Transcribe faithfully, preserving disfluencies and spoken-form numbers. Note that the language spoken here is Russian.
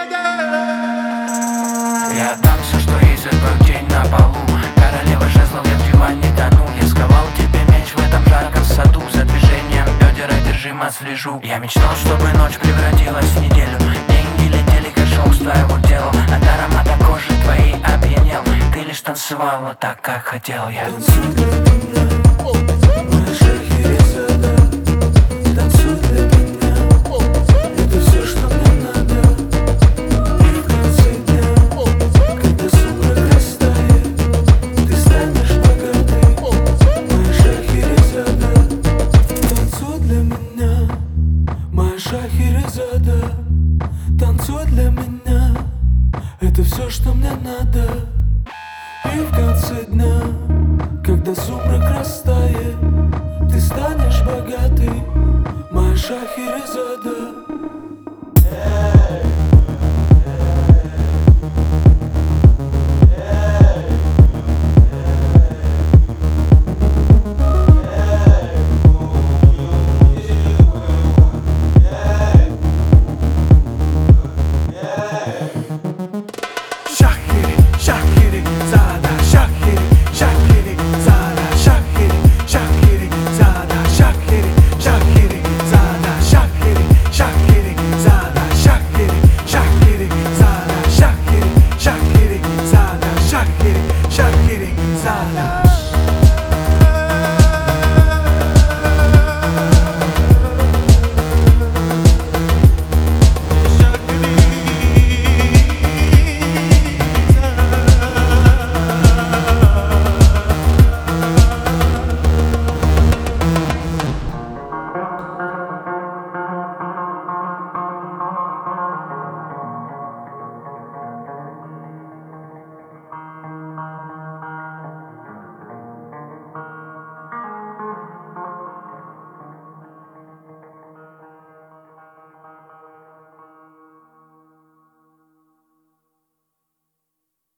Я отдам все, что есть за твой день на полу. Королева жезлов, я в диване тону. Я сковал тебе меч в этом жарком саду. За движением бедер одержимо слежу. Я мечтал, чтобы ночь превратилась в неделю. Деньги летели, как шоу с твоего тела. От аромата кожи твоей опьянел. Ты лишь танцевала так, как хотел я. Танцуй для меня, моя Шахерезада. Танцуй для меня, это все, что мне надо. И в конце дня, когда сумрак растает, ты станешь богатой, моя Шахерезада. Танцуй для меня, моя Шахерезада. Танцуй для меня, это все, что мне надо. И в конце дня, когда сумрак растает, ты станешь богатой, моя Шахерезада.